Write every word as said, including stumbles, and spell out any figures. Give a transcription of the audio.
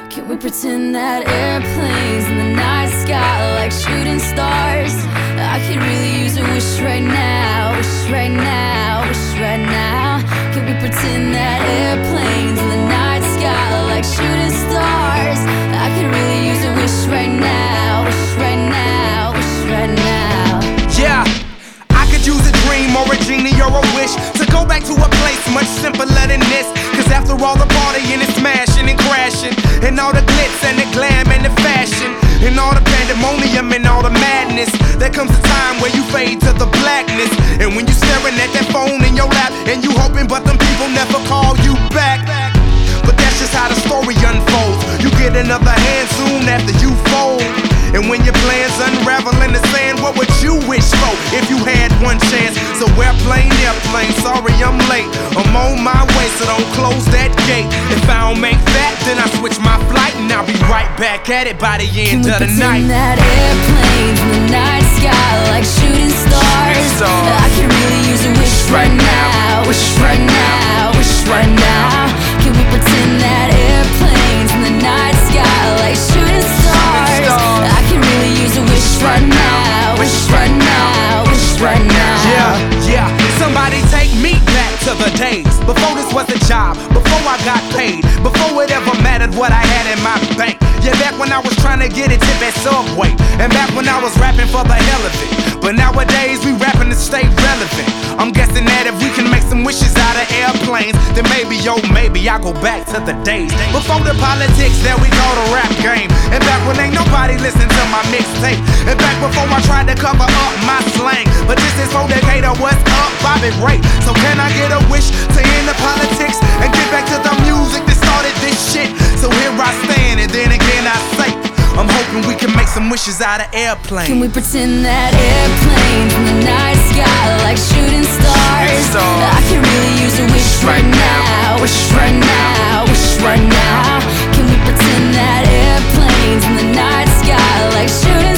Can we pretend that airplanes in the night sky are like shooting stars? I could really use a wish right now, wish right now, wish right now. Can we pretend that airplanes in the night sky are like shooting stars? I could really use a wish right now, wish right now, wish right now. Yeah, I could use a dream or a genie or a wish to go back to a place much simpler than this. Cause after all the partying and smashing and crashing, and all the glitz and the glam and the fashion, and all the pandemonium and all the madness, there comes a time where you fade to the blackness. And when you staring at that phone in your lap, and you hoping but them people never call you back. But that's just how the story unfolds. You get another hand soon after you fold. And when your plans unravel in the sand, what would you wish for if you had one chance? So airplane, airplane, sorry I'm late. I'm on my way, so don't close that gate. If I don't make that, then I switch my flight, and I'll be right back at it by the end of the night. Can we pretend that airplanes in the night sky like shooting stars? I could really use a wish right now, wish right now, wish right now. Can we pretend that airplanes in the night sky like shooting stars? I could really use a wish right now, wish right now, wish right now. Yeah, yeah, somebody take me back to the days before this was a job, before I got paid, before it ever mattered what I had in my bank. Yeah, back when I was trying to get a tip at Subway, and back when I was rapping for the hell of it. But nowadays we rapping to stay relevant. I'm guessing that if we can make some wishes out of airplanes, then maybe, yo, maybe I'll go back to the days before the politics that we call the rap game. And back when ain't nobody listened to my mixtape. And back before I tried to cover up my slang. But this is for Decatur, what's up, Bobby Ray? So can I get a wish to end the politics and get back to the music that started this shit? So here I stand, and then again I say, I'm hoping we can make some wishes out of airplanes. Can we pretend that airplanes in the night sky like shooting stars? I could really use a wish right now, wish right now, wish right now. Can we pretend that airplanes in the night sky like shooting